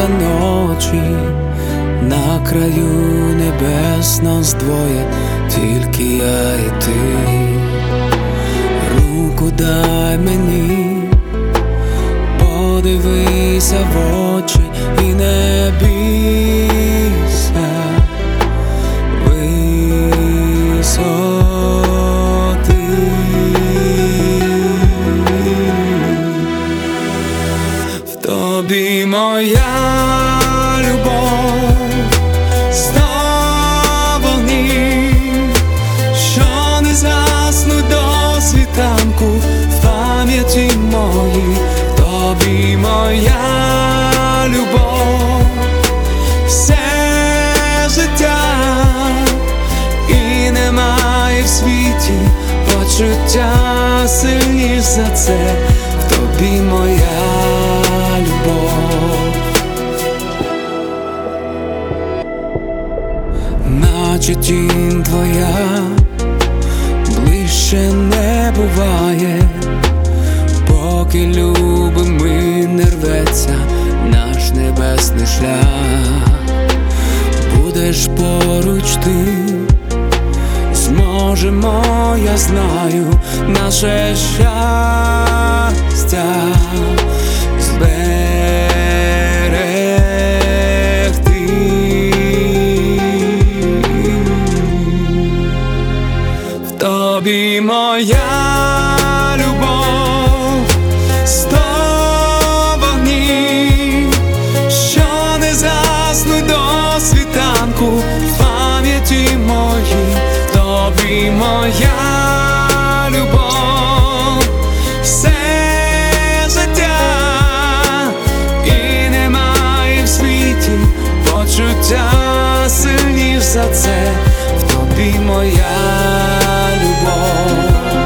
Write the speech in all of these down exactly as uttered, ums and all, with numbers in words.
ночі, на краю небес нас двоє, тільки я і ти. Руку дай мені, подивися в очі і не бійся висоти. В тобі моя любов, сто вогнів, що не заснуть до світанку в пам'яті моїй. В тобі моя любов, все життя, і немає в світі почуття сильніш за це. В тобі моя любов, наче тінь твоя, ближче не буває, поки любимий не рветься наш небесний шлях. Будеш поруч ти, зможемо, я знаю, наше щастя зберегти. В тобі моя любов, сто вогнів, що не заснуть до світанку в пам'яті моїй. В тобі моя любов, все життя, і немає в світі почуття сильніш за це. В тобі моя любов.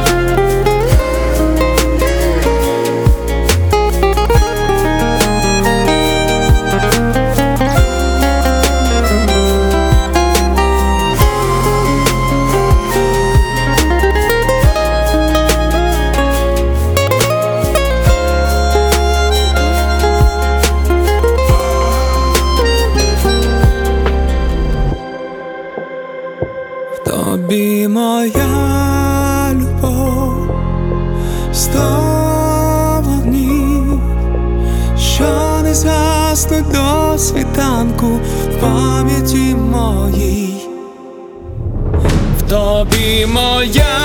В тобі моя любов, сто вогнів, що не згаснуть до світанку в пам'яті моїй. В тобі моя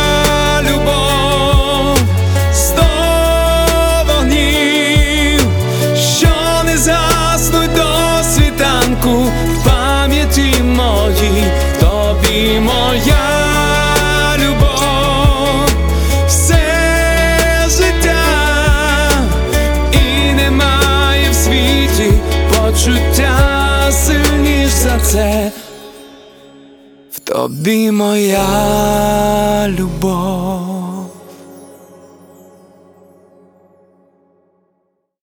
любов, сто вогнів, що не згаснуть до світанку в пам'яті моїй. В тобі моя любов, все життя, і немає в світі почуття сильніш за це. В тобі моя любов.